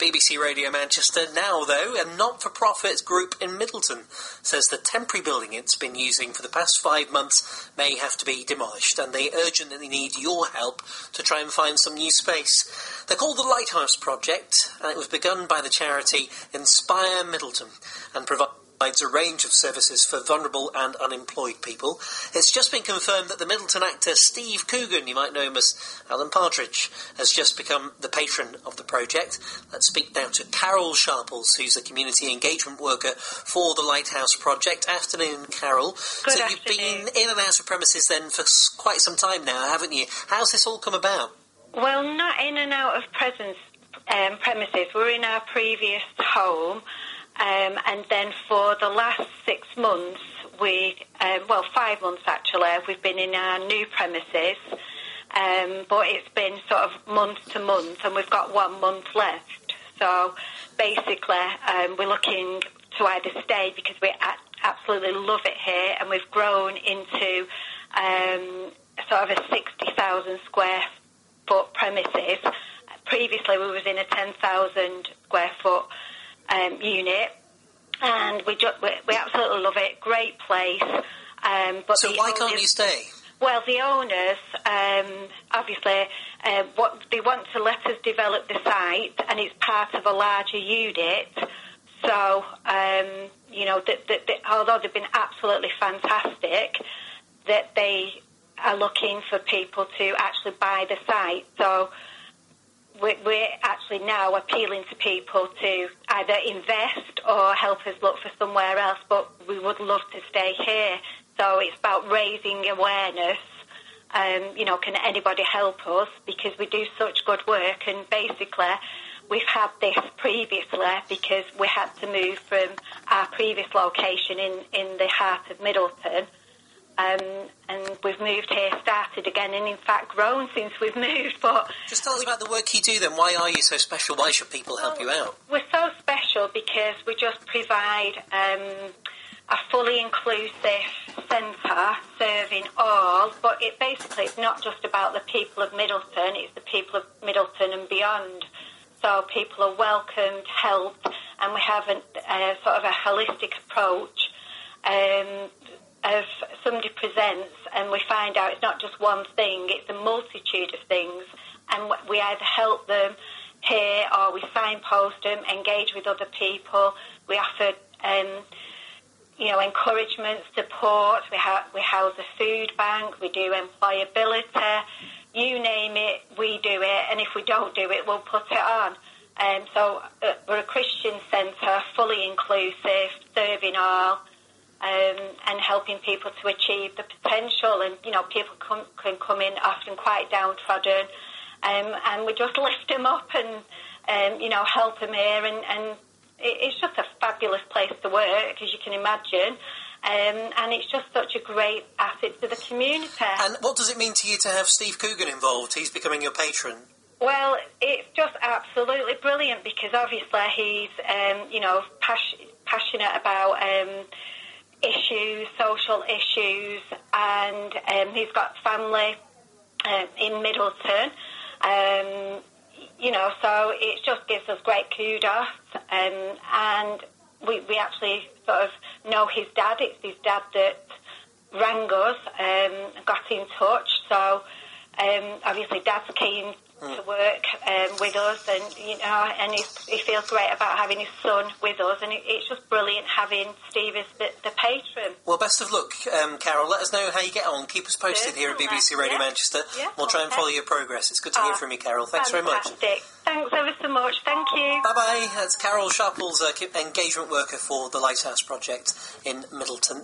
BBC Radio Manchester. Now, though, a not-for-profit group in Middleton says the temporary building it's been using for the past 5 months may have to be demolished, and they urgently need your help to try and find some new space. They're called the Lighthouse Project, and it was begun by the charity Inspire Middleton and provides a range of services for vulnerable and unemployed people. It's just been confirmed that the Middleton actor Steve Coogan, you might know him as Alan Partridge, has just become the patron of the project. Let's speak now to Carol Sharples, who's a community engagement worker for the Lighthouse Project. Afternoon, Carol. Good so afternoon. You've been in and out of premises then for quite some time now, haven't you? How's this all come about? Well, not in and out of premises. We're in our previous home. And then for the last 6 months, 5 months actually, we've been in our new premises, but it's been sort of month to month, and we've got 1 month left. So basically, we're looking to either stay because we absolutely love it here, and we've grown into sort of a 60,000 square foot premises. Previously, we was in a 10,000 square foot unit, and we absolutely love it. Great place. But so why can't you stay? Well, the owners obviously they want to let us develop the site, and it's part of a larger unit. So although they've been absolutely fantastic, that they are looking for people to actually buy the site. So we're actually now appealing to people to either invest or help us look for somewhere else, but we would love to stay here. So it's about raising awareness. Can anybody help us? Because we do such good work, and basically we've had this previously because we had to move from our previous location in the heart of Middleton. And we've moved here, started again, and in fact grown since we've moved. But just tell us about the work you do then. Why are you so special? Why should people help you out? We're so special because we just provide a fully inclusive centre serving all, but it's not just about the people of Middleton, it's the people of Middleton and beyond. So people are welcomed, helped, and we have sort of a holistic approach. If somebody presents and we find out it's not just one thing, it's a multitude of things, and we either help them here or we signpost them, engage with other people. We offer, encouragement, support. We house a food bank. We do employability. You name it, we do it, and if we don't do it, we'll put it on. So we're a Christian centre, fully inclusive, serving all. And helping people to achieve the potential. And, people can come in often quite downtrodden, and we just lift them up and help them here. And it's just a fabulous place to work, as you can imagine. And it's just such a great asset to the community. And what does it mean to you to have Steve Coogan involved? He's becoming your patron. Well, it's just absolutely brilliant because obviously he's, passionate about issues, social issues, and he's got family in Middleton. So it just gives us great kudos. And we actually sort of know his dad. It's his dad that rang us, got in touch. So obviously Dad's keen to work with us, and he feels great about having his son with us, and it's just brilliant having Steve as the patron. Well, best of luck, Carol. Let us know how you get on. Keep us posted here at BBC Radio Manchester. Yeah, we'll try and follow your progress. It's good to hear from you, Carol. Thanks very much. Thanks ever so much. Thank you. Bye-bye. That's Carol Sharples, engagement worker for the Lighthouse Project in Middleton.